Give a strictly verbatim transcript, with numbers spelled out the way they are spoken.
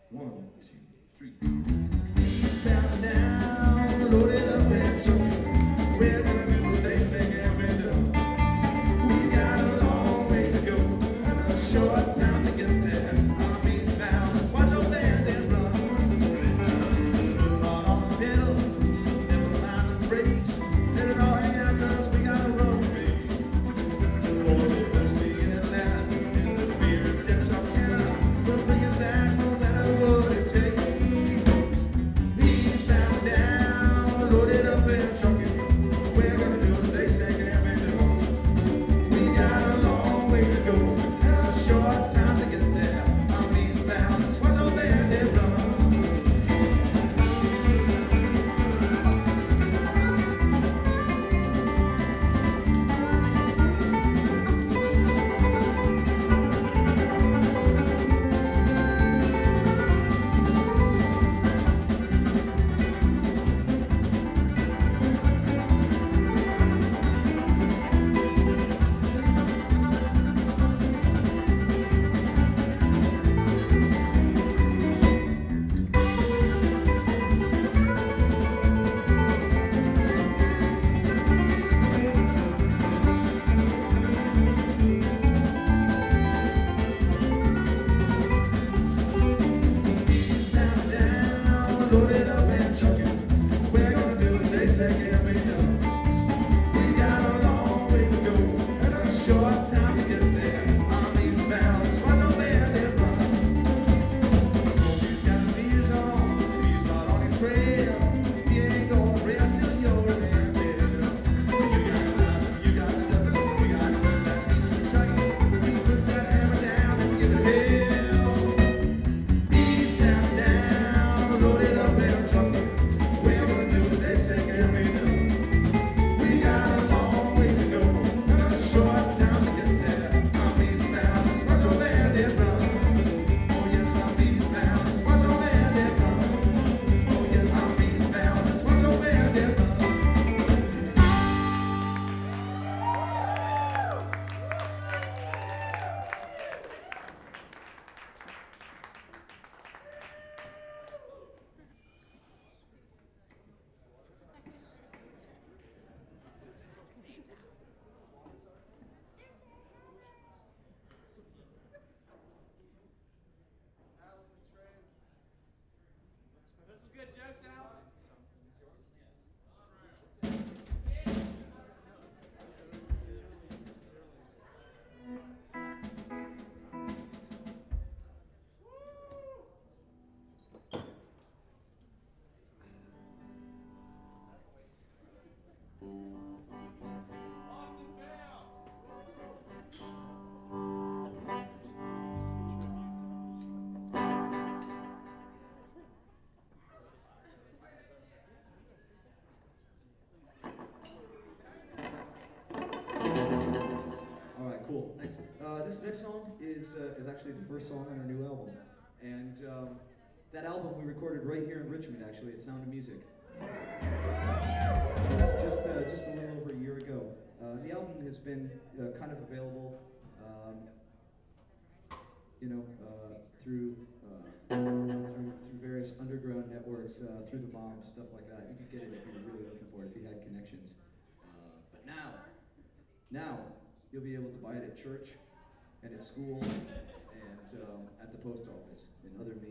One, two, three. Eastbound down, loaded up and trucking. We're gonna do what they say and we do. We got a long way to go and a short time to get there. I'm eastbound, let's watch your band and run. Put on on the pedal, so never mind the brakes. Let it all hang out 'cause we got a road, baby. Oh, so thirsty in Atlanta, in the beer in Texarkana. We'll bring it back no matter what it takes. Eastbound down, loaded up and trucking. We're gonna do what they say and we do. We got a long way to go and a short time to get there. I'm eastbound, let's watch your band and run. Eastbound down, loaded up and trucking. We're gonna do what they say and we do. We got a long way to go and a short time to get there. I'm eastbound, let's watch your band and run. Smokey's got his ears on, he's not on his trail. He ain't gonna rest till you're in there. You got it done, you got it done. We got to put that piece of trucking. Just put that hammer down and give it hell. Eastbound down, loaded up and trucking. We're gonna do what they say and we do. We got a long way to go and a short time to get there. I'm eastbound, let's watch your band and run. Oh yes, I'm eastbound, let's watch your band and run. Oh yes, I'm eastbound, let's watch your band and run. This is good jokes, Al. Austin Fail. All right, cool. Thanks. Uh, this next song is uh, is actually the first song on our new album, and um, that album we recorded right here in Richmond. Actually, at Sound of Music. It was just uh, just a little over a year ago. Uh, the album has been uh, kind of available, um, you know, uh, through, uh, through through various underground networks, uh, through the Bomb, stuff like that. You could get it if you were really looking for it, if you had connections. Uh, but now, now. You'll be able to buy it at church and at school and um, at the post office and other